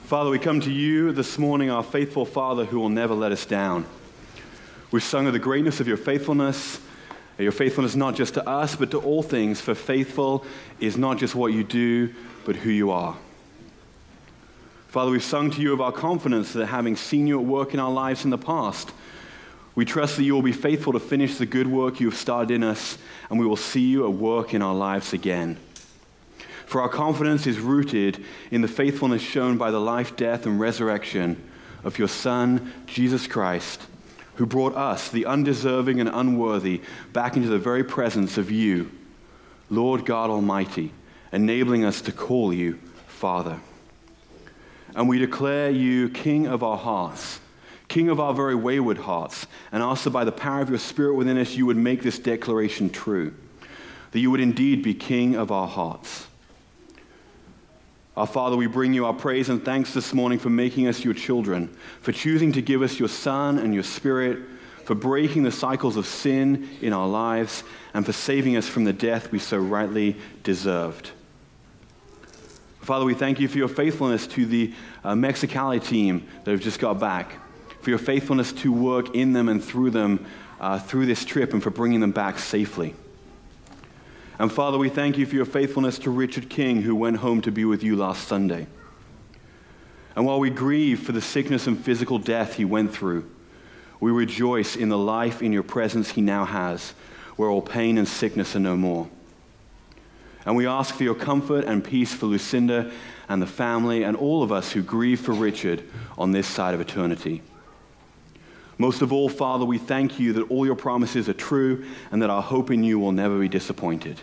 Father, we come to you this morning, our faithful Father who will never let us down. We've sung of the greatness of your faithfulness not just to us, but to all things, for faithful is not just what you do, but who you are. Father, we've sung to you of our confidence that having seen you at work in our lives in the past, we trust that you will be faithful to finish the good work you have started in us, and we will see you at work in our lives again. For our confidence is rooted in the faithfulness shown by the life, death, and resurrection of your Son, Jesus Christ, who brought us, the undeserving and unworthy, back into the very presence of you, Lord God Almighty, enabling us to call you Father. And we declare you King of our hearts, King of our very wayward hearts, and ask that by the power of your Spirit within us, you would make this declaration true, that you would indeed be King of our hearts. Our Father, we bring you our praise and thanks this morning for making us your children, for choosing to give us your Son and your Spirit, for breaking the cycles of sin in our lives, and for saving us from the death we so rightly deserved. Father, we thank you for your faithfulness to the Mexicali team that have just got back, for your faithfulness to work in them and through them through this trip, and for bringing them back safely. And Father, we thank you for your faithfulness to Richard King, who went home to be with you last Sunday. And while we grieve for the sickness and physical death he went through, we rejoice in the life in your presence he now has, where all pain and sickness are no more. And we ask for your comfort and peace for Lucinda and the family and all of us who grieve for Richard on this side of eternity. Most of all, Father, we thank you that all your promises are true and that our hope in you will never be disappointed.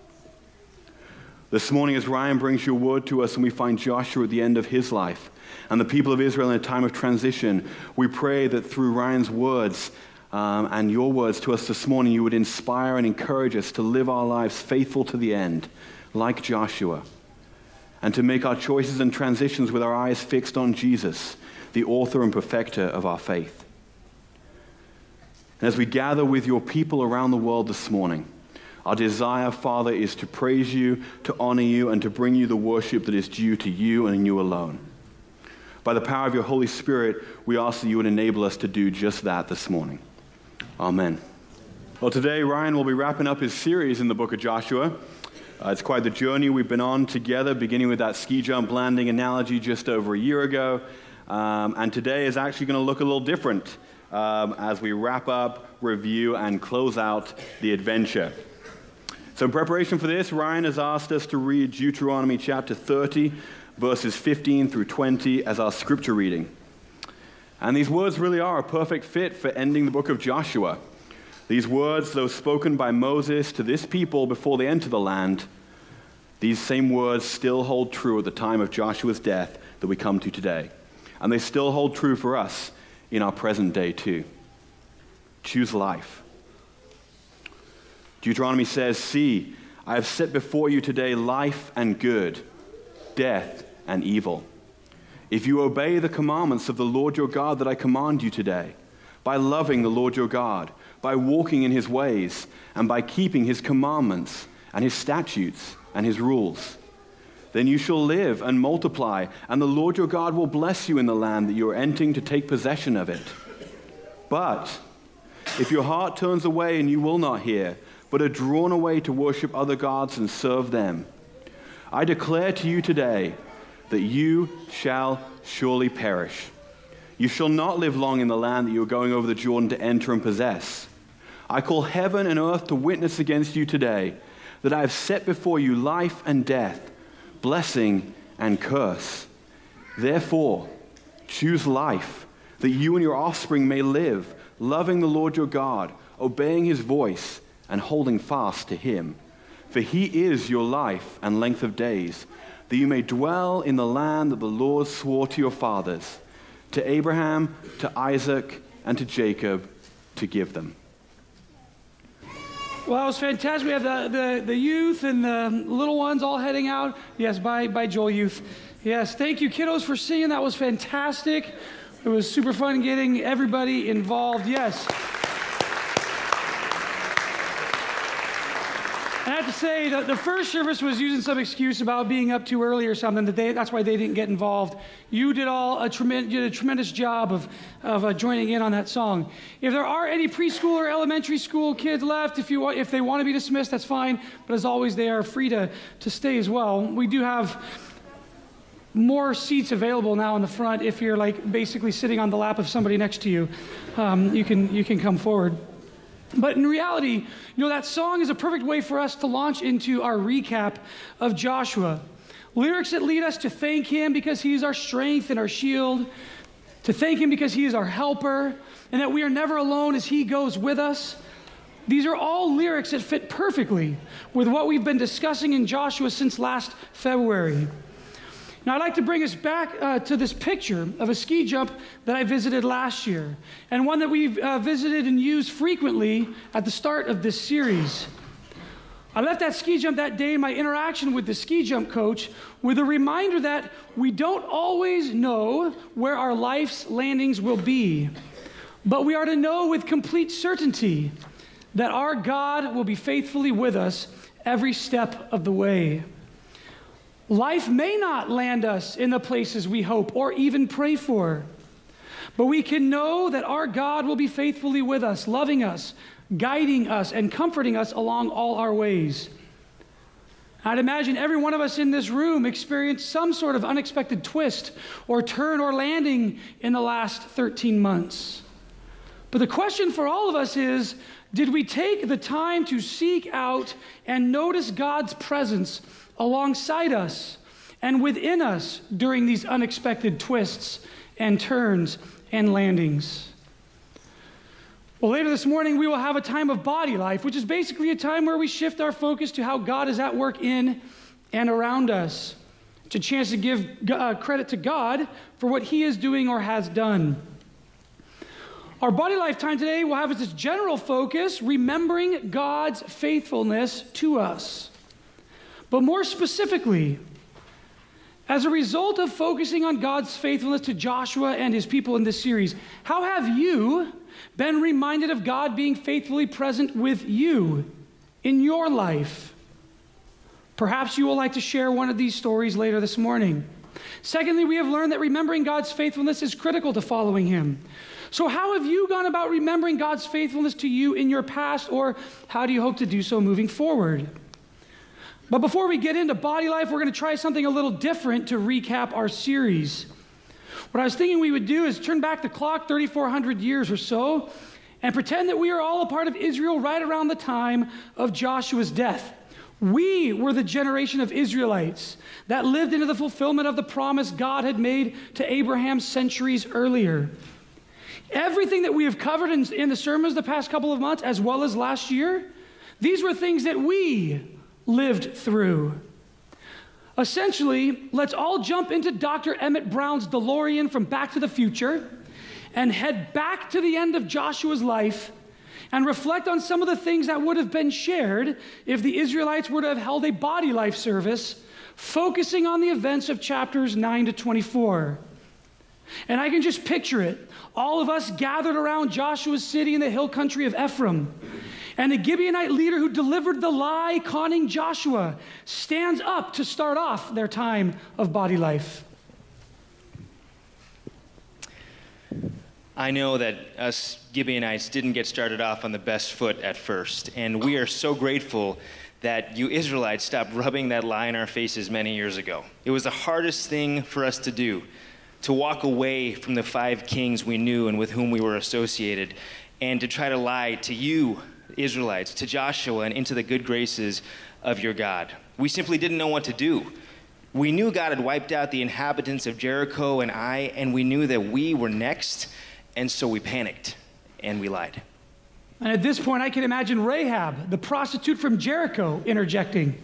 This morning, as Ryan brings your word to us and we find Joshua at the end of his life and the people of Israel in a time of transition, we pray that through Ryan's words and your words to us this morning, you would inspire and encourage us to live our lives faithful to the end, like Joshua, and to make our choices and transitions with our eyes fixed on Jesus, the author and perfecter of our faith. And as we gather with your people around the world this morning, our desire, Father, is to praise you, to honor you, and to bring you the worship that is due to you and you alone. By the power of your Holy Spirit, we ask that you would enable us to do just that this morning. Amen. Well, today Ryan will be wrapping up his series in the book of Joshua. It's quite the journey we've been on together, beginning with that ski jump landing analogy just over a year ago. And today is actually going to look a little different as we wrap up, review, and close out the adventure. So in preparation for this, Ryan has asked us to read Deuteronomy chapter 30, verses 15 through 20 as our scripture reading. And these words really are a perfect fit for ending the book of Joshua. These words, though spoken by Moses to this people before they enter the land, these same words still hold true at the time of Joshua's death that we come to today. And they still hold true for us in our present day too. Choose life. Deuteronomy says, "See, I have set before you today life and good, death and evil. If you obey the commandments of the Lord your God that I command you today, by loving the Lord your God, by walking in his ways, and by keeping his commandments and his statutes and his rules, then you shall live and multiply, and the Lord your God will bless you in the land that you are entering to take possession of it. But if your heart turns away and you will not hear, but are drawn away to worship other gods and serve them, I declare to you today that you shall surely perish. You shall not live long in the land that you are going over the Jordan to enter and possess. I call heaven and earth to witness against you today that I have set before you life and death, blessing and curse. Therefore, choose life, that you and your offspring may live, loving the Lord your God, obeying his voice, and holding fast to him. For he is your life and length of days, that you may dwell in the land that the Lord swore to your fathers, to Abraham, to Isaac, and to Jacob, to give them." Well, that was fantastic. We have the youth and the little ones all heading out. Yes, by Joel Youth. Yes, thank you, kiddos, for singing. That was fantastic. It was super fun getting everybody involved. Yes. And I have to say, the first service was using some excuse about being up too early or something. That's why they didn't get involved. You did a tremendous job of joining in on that song. If there are any preschool or elementary school kids left, if they want to be dismissed, that's fine. But as always, they are free to stay as well. We do have more seats available now in the front. If you're basically sitting on the lap of somebody next to you, you can come forward. But in reality, that song is a perfect way for us to launch into our recap of Joshua. Lyrics that lead us to thank him because he is our strength and our shield, to thank him because he is our helper, and that we are never alone as he goes with us. These are all lyrics that fit perfectly with what we've been discussing in Joshua since last February. Now, I'd like to bring us back to this picture of a ski jump that I visited last year, and one that we've visited and used frequently at the start of this series. I left that ski jump that day in my interaction with the ski jump coach with a reminder that we don't always know where our life's landings will be, but we are to know with complete certainty that our God will be faithfully with us every step of the way. Life may not land us in the places we hope or even pray for, but we can know that our God will be faithfully with us, loving us, guiding us, and comforting us along all our ways. I'd imagine every one of us in this room experienced some sort of unexpected twist or turn or landing in the last 13 months. But the question for all of us is, did we take the time to seek out and notice God's presence alongside us and within us during these unexpected twists and turns and landings? Well, later this morning, we will have a time of body life, which is basically a time where we shift our focus to how God is at work in and around us. It's a chance to give credit to God for what he is doing or has done. Our body life time today will have as its general focus remembering God's faithfulness to us. But more specifically, as a result of focusing on God's faithfulness to Joshua and his people in this series, how have you been reminded of God being faithfully present with you in your life? Perhaps you will like to share one of these stories later this morning. Secondly, we have learned that remembering God's faithfulness is critical to following him. So how have you gone about remembering God's faithfulness to you in your past, or how do you hope to do so moving forward? But before we get into body life, we're going to try something a little different to recap our series. What I was thinking we would do is turn back the clock 3,400 years or so and pretend that we are all a part of Israel right around the time of Joshua's death. We were the generation of Israelites that lived into the fulfillment of the promise God had made to Abraham centuries earlier. Everything that we have covered in the sermons the past couple of months, as well as last year, these were things that we lived through. Essentially, let's all jump into Dr. Emmett Brown's DeLorean from Back to the Future and head back to the end of Joshua's life and reflect on some of the things that would have been shared if the Israelites were to have held a body life service focusing on the events of chapters 9 to 24. And I can just picture it. All of us gathered around Joshua's city in the hill country of Ephraim. And the Gibeonite leader who delivered the lie, conning Joshua, stands up to start off their time of body life. I know that us Gibeonites didn't get started off on the best foot at first, and we are so grateful that you Israelites stopped rubbing that lie in our faces many years ago. It was the hardest thing for us to do, to walk away from the 5 kings we knew and with whom we were associated, and to try to lie to you, Israelites, to Joshua, and into the good graces of your God. We simply didn't know what to do. We knew God had wiped out the inhabitants of Jericho and Ai, and we knew that we were next, and so we panicked, and we lied. And at this point, I can imagine Rahab, the prostitute from Jericho, interjecting.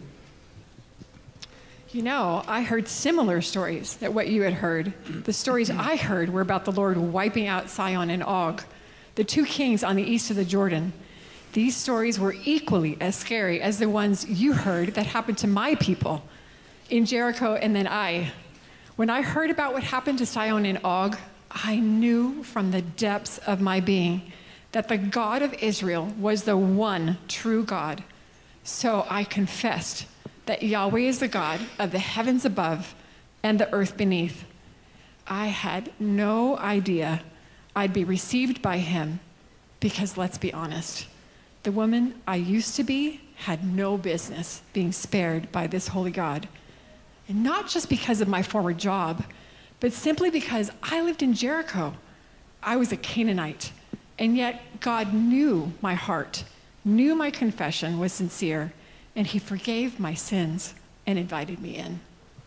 You know, I heard similar stories that what you had heard. The stories I heard were about the Lord wiping out Sihon and Og, the 2 kings on the east of the Jordan. These stories were equally as scary as the ones you heard that happened to my people in Jericho and then Ai. When I heard about what happened to Sihon and Og, I knew from the depths of my being that the God of Israel was the one true God. So I confessed that Yahweh is the God of the heavens above and the earth beneath. I had no idea I'd be received by him because, let's be honest, the woman I used to be had no business being spared by this holy God. And not just because of my former job, but simply because I lived in Jericho. I was a Canaanite, and yet God knew my heart, knew my confession was sincere, and he forgave my sins and invited me in.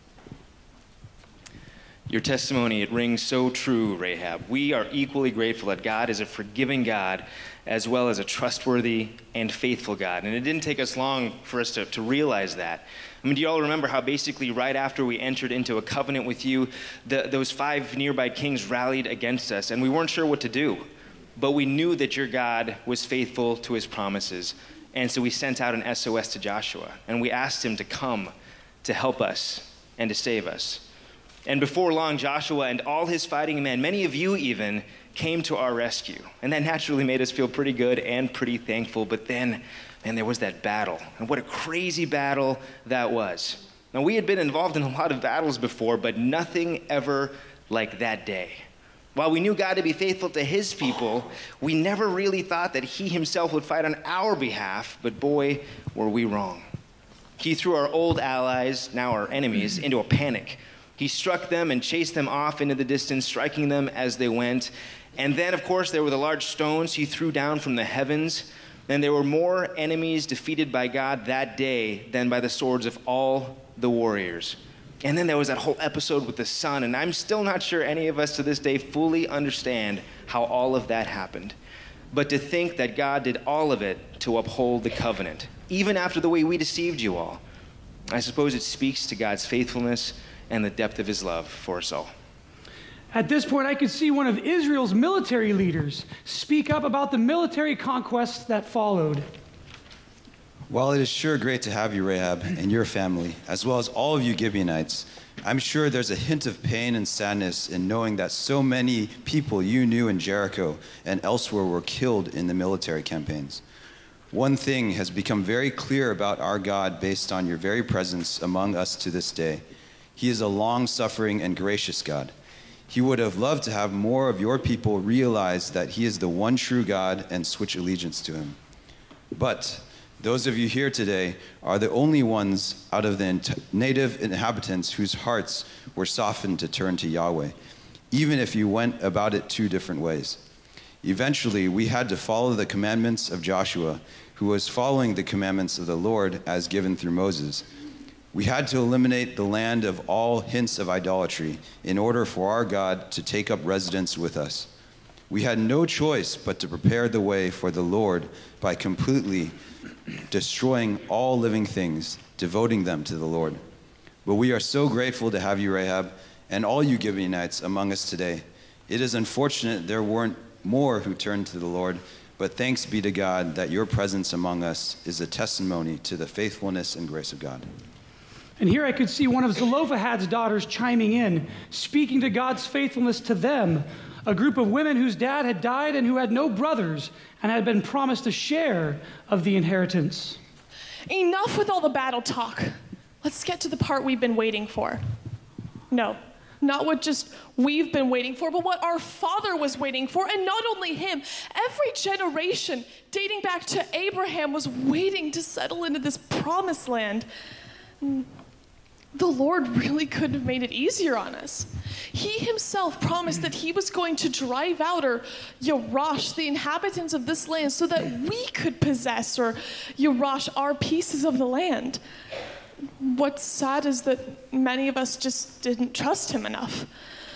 Your testimony, it rings so true, Rahab. We are equally grateful that God is a forgiving God as well as a trustworthy and faithful God. And it didn't take us long for us to realize that. I mean, do you all remember how basically right after we entered into a covenant with you, those 5 nearby kings rallied against us, and we weren't sure what to do. But we knew that your God was faithful to his promises. And so we sent out an SOS to Joshua, and we asked him to come to help us and to save us. And before long, Joshua and all his fighting men, many of you even, came to our rescue. And that naturally made us feel pretty good and pretty thankful. But then, man, there was that battle. And what a crazy battle that was. Now, we had been involved in a lot of battles before, but nothing ever like that day. While we knew God to be faithful to his people, we never really thought that he himself would fight on our behalf. But boy, were we wrong. He threw our old allies, now our enemies, into a panic. He struck them and chased them off into the distance, striking them as they went. And then, of course, there were the large stones he threw down from the heavens. And there were more enemies defeated by God that day than by the swords of all the warriors. And then there was that whole episode with the sun. And I'm still not sure any of us to this day fully understand how all of that happened. But to think that God did all of it to uphold the covenant, even after the way we deceived you all, I suppose it speaks to God's faithfulness and the depth of his love for us all. At this point, I could see one of Israel's military leaders speak up about the military conquests that followed. While it is sure great to have you, Rahab, and your family, as well as all of you Gibeonites, I'm sure there's a hint of pain and sadness in knowing that so many people you knew in Jericho and elsewhere were killed in the military campaigns. One thing has become very clear about our God based on your very presence among us to this day. He is a long-suffering and gracious God. He would have loved to have more of your people realize that he is the one true God and switch allegiance to him. But those of you here today are the only ones out of the native inhabitants whose hearts were softened to turn to Yahweh, even if you went about it 2 different ways. Eventually, we had to follow the commandments of Joshua, who was following the commandments of the Lord as given through Moses. We had to eliminate the land of all hints of idolatry in order for our God to take up residence with us. We had no choice but to prepare the way for the Lord by completely destroying all living things, devoting them to the Lord. But we are so grateful to have you, Rahab, and all you Gibeonites among us today. It is unfortunate there weren't more who turned to the Lord, but thanks be to God that your presence among us is a testimony to the faithfulness and grace of God. And here I could see one of Zelophehad's daughters chiming in, speaking to God's faithfulness to them, a group of women whose dad had died and who had no brothers and had been promised a share of the inheritance. Enough with all the battle talk. Let's get to the part we've been waiting for. No, not what just we've been waiting for, but what our father was waiting for. And not only him, every generation dating back to Abraham was waiting to settle into this promised land. The Lord really couldn't have made it easier on us. He himself promised that he was going to drive out or Yerash the inhabitants of this land so that we could possess or Yerash our pieces of the land. What's sad is that many of us just didn't trust him enough.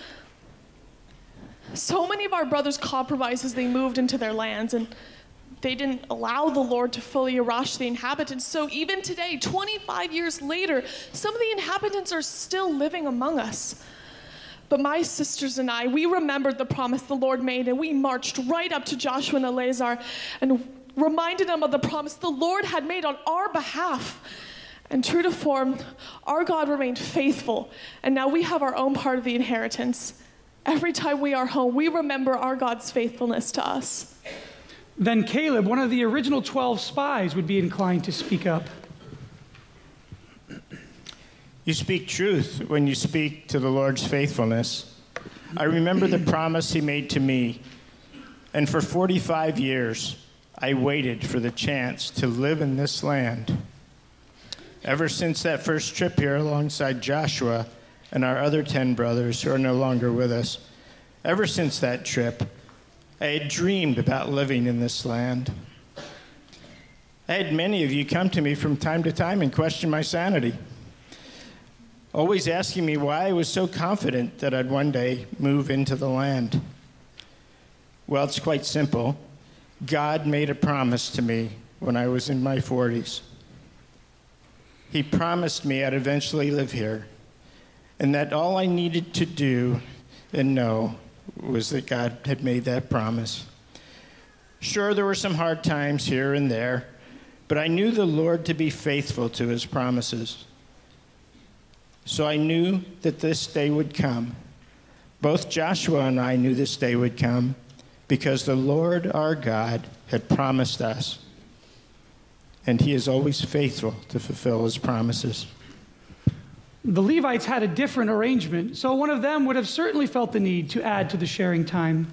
So many of our brothers compromised as they moved into their lands, and they didn't allow the Lord to fully Yerash the inhabitants. So even today, 25 years later, some of the inhabitants are still living among us. But my sisters and I, we remembered the promise the Lord made, and we marched right up to Joshua and Eleazar and reminded them of the promise the Lord had made on our behalf. And true to form, our God remained faithful, and now we have our own part of the inheritance. Every time we are home, we remember our God's faithfulness to us. Then Caleb, one of the original 12 spies, would be inclined to speak up. You speak truth when you speak to the Lord's faithfulness. I remember the promise he made to me, and for 45 years, I waited for the chance to live in this land. Ever since that first trip here alongside Joshua and our other 10 brothers who are no longer with us, ever since that trip, I had dreamed about living in this land. I had many of you come to me from time to time and question my sanity, always asking me why I was so confident that I'd one day move into the land. Well, it's quite simple. God made a promise to me when I was in my 40s. He promised me I'd eventually live here, and that all I needed to do and know was that God had made that promise. Sure, there were some hard times here and there, but I knew the Lord to be faithful to his promises. So I knew that this day would come. Both Joshua and I knew this day would come because the Lord our God had promised us, and he is always faithful to fulfill his promises. The Levites had a different arrangement, so one of them would have certainly felt the need to add to the sharing time.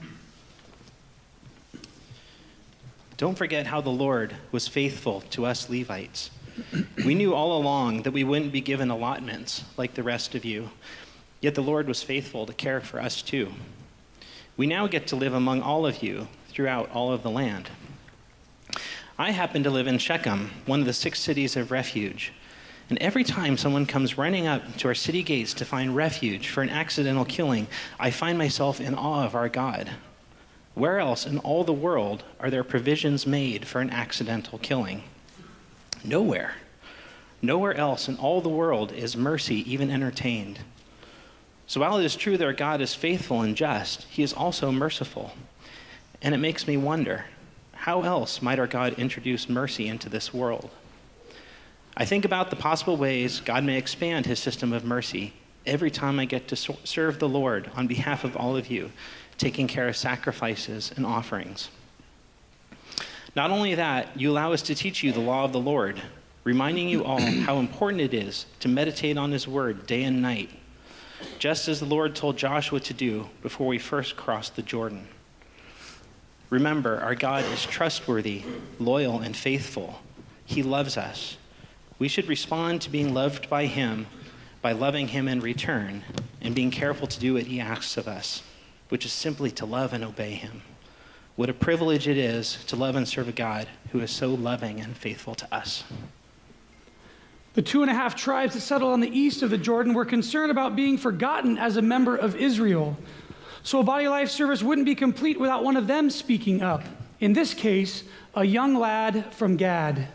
Don't forget how the Lord was faithful to us Levites. We knew all along that we wouldn't be given allotments like the rest of you, yet the Lord was faithful to care for us too. We now get to live among all of you throughout all of the land. I happen to live in Shechem, one of the 6 cities of refuge. And every time someone comes running up to our city gates to find refuge for an accidental killing, I find myself in awe of our God. Where else in all the world are there provisions made for an accidental killing? Nowhere. Nowhere else in all the world is mercy even entertained. So while it is true that our God is faithful and just, he is also merciful. And it makes me wonder, how else might our God introduce mercy into this world? I think about the possible ways God may expand his system of mercy every time I get to serve the Lord on behalf of all of you, taking care of sacrifices and offerings. Not only that, you allow us to teach you the law of the Lord, reminding you all how important it is to meditate on his word day and night, just as the Lord told Joshua to do before we first crossed the Jordan. Remember, our God is trustworthy, loyal, and faithful. He loves us. We should respond to being loved by him by loving him in return and being careful to do what he asks of us, which is simply to love and obey him. What a privilege it is to love and serve a God who is so loving and faithful to us. The 2.5 tribes that settled on the east of the Jordan were concerned about being forgotten as a member of Israel. So a Body Life service wouldn't be complete without one of them speaking up. In this case, a young lad from Gad.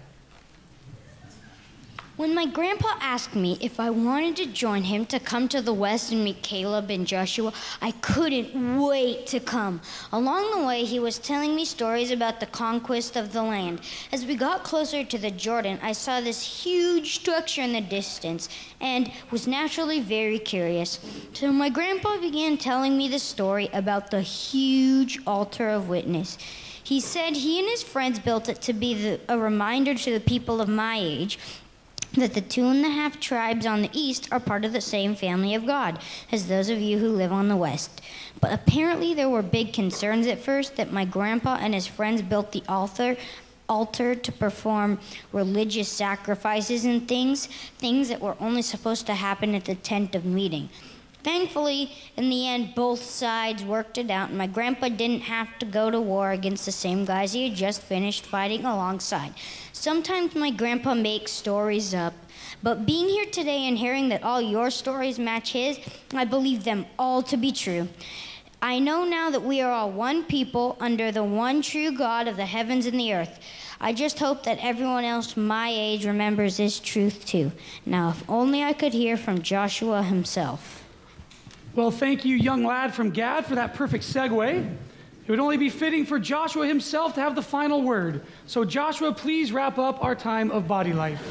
When my grandpa asked me if I wanted to join him to come to the west and meet Caleb and Joshua, I couldn't wait to come. Along the way, he was telling me stories about the conquest of the land. As we got closer to the Jordan, I saw this huge structure in the distance and was naturally very curious. So my grandpa began telling me the story about the huge altar of witness. He said he and his friends built it to be a reminder to the people of my age that the 2.5 tribes on the east are part of the same family of God as those of you who live on the west. But apparently there were big concerns at first that my grandpa and his friends built the altar to perform religious sacrifices and things that were only supposed to happen at the tent of meeting. Thankfully, in the end, both sides worked it out, and my grandpa didn't have to go to war against the same guys he had just finished fighting alongside. Sometimes my grandpa makes stories up, but being here today and hearing that all your stories match his, I believe them all to be true. I know now that we are all one people under the one true God of the heavens and the earth. I just hope that everyone else my age remembers this truth too. Now, if only I could hear from Joshua himself. Well, thank you, young lad from Gad, for that perfect segue. It would only be fitting for Joshua himself to have the final word. So Joshua, please wrap up our time of Body Life.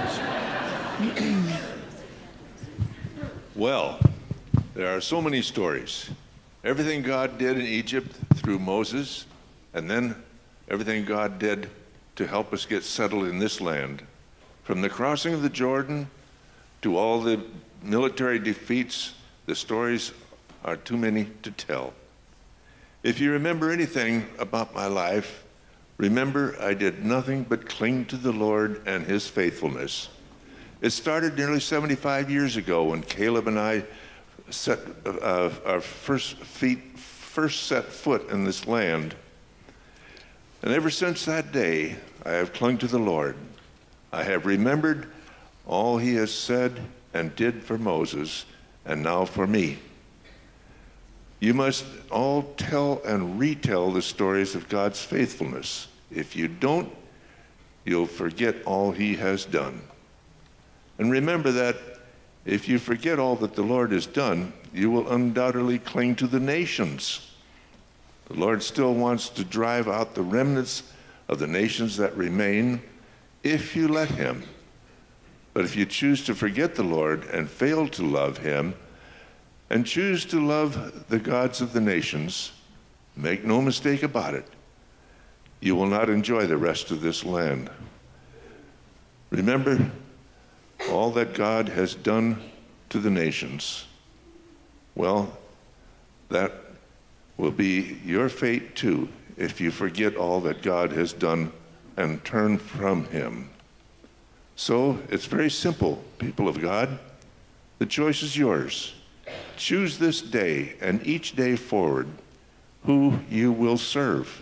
Well, there are so many stories. Everything God did in Egypt through Moses, and then everything God did to help us get settled in this land. From the crossing of the Jordan To all the military defeats, the stories are too many to tell. If you remember anything about my life, remember I did nothing but cling to the Lord and his faithfulness. It started nearly 75 years ago when Caleb and I set our first set foot in this land. And ever since that day, I have clung to the Lord. I have remembered all he has said and did for Moses, and now for me. You must all tell and retell the stories of God's faithfulness. If you don't, you'll forget all he has done. And remember that if you forget all that the Lord has done, you will undoubtedly cling to the nations. The Lord still wants to drive out the remnants of the nations that remain if you let him. But if you choose to forget the Lord and fail to love him and choose to love the gods of the nations, make no mistake about it, you will not enjoy the rest of this land. Remember all that God has done to the nations. Well, that will be your fate too if you forget all that God has done and turn from him. So it's very simple, people of God. The choice is yours. Choose this day and each day forward who you will serve.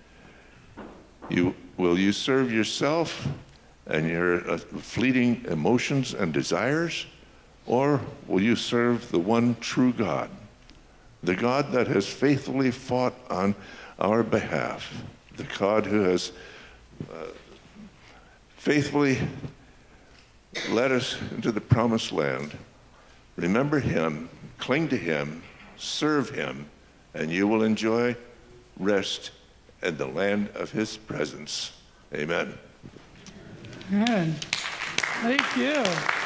Will you serve yourself and your fleeting emotions and desires? Or will you serve the one true God, the God that has faithfully fought on our behalf, the God who has faithfully led us into the promised land? Remember him, cling to him, serve him, and you will enjoy rest in the land of his presence. Amen. Amen. Thank you.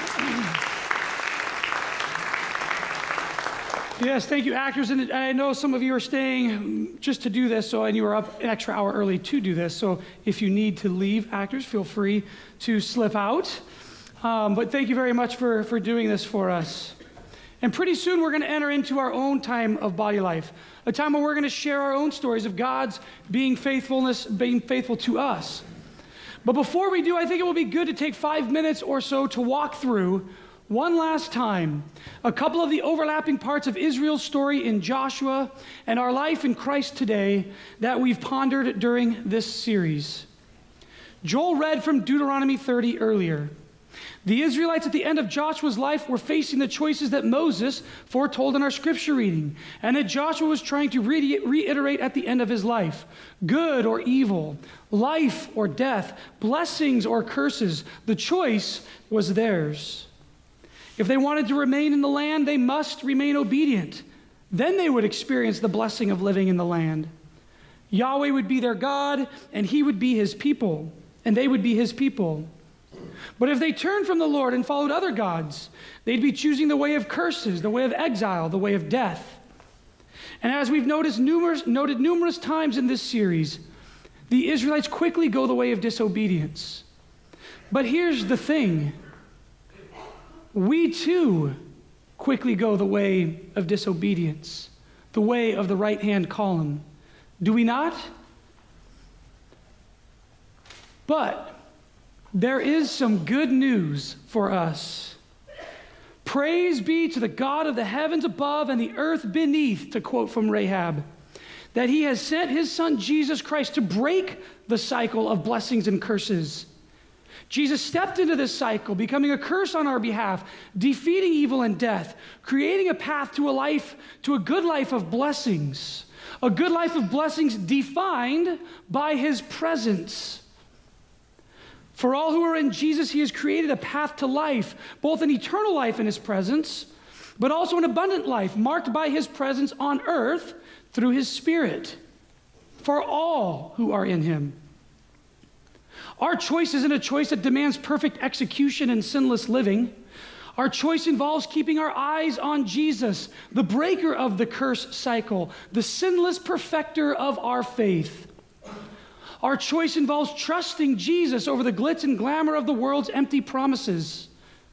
Yes, thank you, actors. And I know some of you are staying just to do this, and you are up an extra hour early to do this. So if you need to leave, actors, feel free to slip out. But thank you very much for doing this for us. And pretty soon we're going to enter into our own time of body life, a time where we're going to share our own stories of God's being faithful to us. But before we do, I think it will be good to take 5 minutes or so to walk through one last time a couple of the overlapping parts of Israel's story in Joshua and our life in Christ today that we've pondered during this series. Joel read from Deuteronomy 30 earlier. The Israelites at the end of Joshua's life were facing the choices that Moses foretold in our scripture reading, and that Joshua was trying to reiterate at the end of his life. Good or evil, life or death, blessings or curses. The choice was theirs. If they wanted to remain in the land, they must remain obedient. Then they would experience the blessing of living in the land. Yahweh would be their God, and he would be his people, and they would be his people. But if they turned from the Lord and followed other gods, they'd be choosing the way of curses, the way of exile, the way of death. And as we've noted numerous times in this series, the Israelites quickly go the way of disobedience. But here's the thing. We too quickly go the way of disobedience, the way of the right-hand column. Do we not? But there is some good news for us. Praise be to the God of the heavens above and the earth beneath, to quote from Rahab, that he has sent his son Jesus Christ to break the cycle of blessings and curses. Jesus stepped into this cycle, becoming a curse on our behalf, defeating evil and death, creating a path to a good life of blessings, a good life of blessings defined by his presence. For all who are in Jesus, he has created a path to life, both an eternal life in his presence, but also an abundant life marked by his presence on earth through his Spirit, for all who are in him. Our choice isn't a choice that demands perfect execution and sinless living. Our choice involves keeping our eyes on Jesus, the breaker of the curse cycle, the sinless perfecter of our faith. Our choice involves trusting Jesus over the glitz and glamour of the world's empty promises.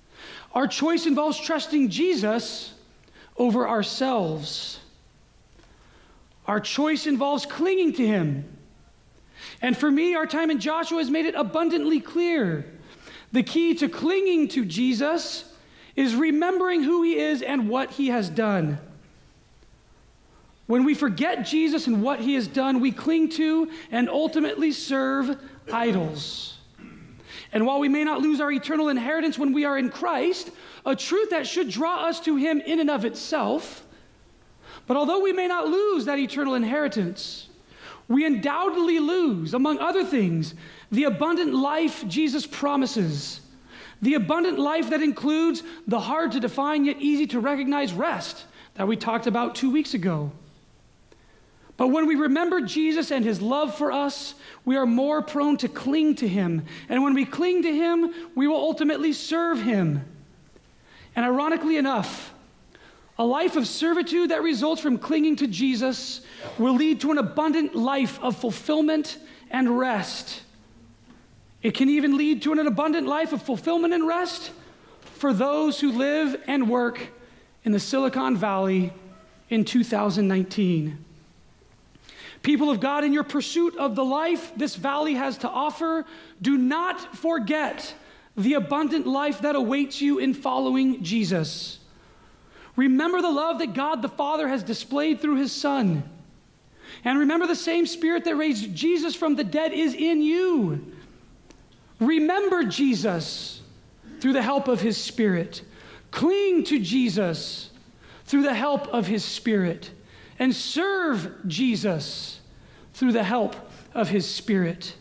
Our choice involves trusting Jesus over ourselves. Our choice involves clinging to him. And for me, our time in Joshua has made it abundantly clear. The key to clinging to Jesus is remembering who he is and what he has done. When we forget Jesus and what he has done, we cling to and ultimately serve idols. And while we may not lose our eternal inheritance when we are in Christ, a truth that should draw us to him in and of itself, but although we may not lose that eternal inheritance, we undoubtedly lose, among other things, the abundant life Jesus promises. The abundant life that includes the hard to define yet easy to recognize rest that we talked about 2 weeks ago. But when we remember Jesus and his love for us, we are more prone to cling to him. And when we cling to him, we will ultimately serve him. And ironically enough, a life of servitude that results from clinging to Jesus will lead to an abundant life of fulfillment and rest. It can even lead to an abundant life of fulfillment and rest for those who live and work in the Silicon Valley in 2019. People of God, in your pursuit of the life this valley has to offer, do not forget the abundant life that awaits you in following Jesus. Remember the love that God the Father has displayed through his Son. And remember the same Spirit that raised Jesus from the dead is in you. Remember Jesus through the help of his Spirit. Cling to Jesus through the help of his Spirit. And serve Jesus through the help of his Spirit.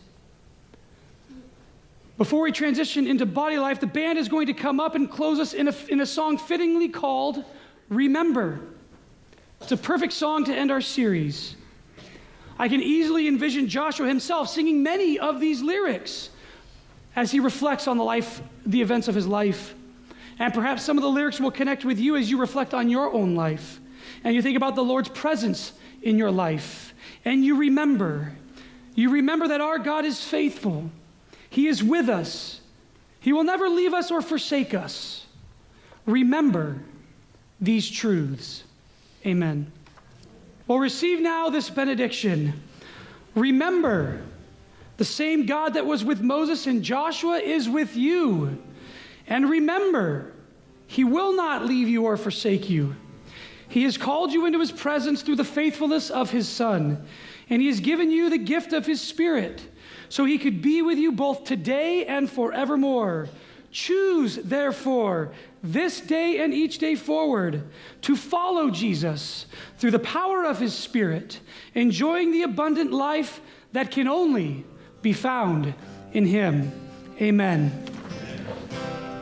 Before we transition into Body Life, the band is going to come up and close us in a song fittingly called Remember. It's a perfect song to end our series. I can easily envision Joshua himself singing many of these lyrics as he reflects on the events of his life. And perhaps some of the lyrics will connect with you as you reflect on your own life. And you think about the Lord's presence in your life. And you remember that our God is faithful. He is with us. He will never leave us or forsake us. Remember these truths. Amen. Well, receive now this benediction. Remember, the same God that was with Moses and Joshua is with you. And remember, he will not leave you or forsake you. He has called you into his presence through the faithfulness of his Son. And he has given you the gift of his Spirit, so he could be with you both today and forevermore. Choose, therefore, this day and each day forward to follow Jesus through the power of his Spirit, enjoying the abundant life that can only be found in him. Amen.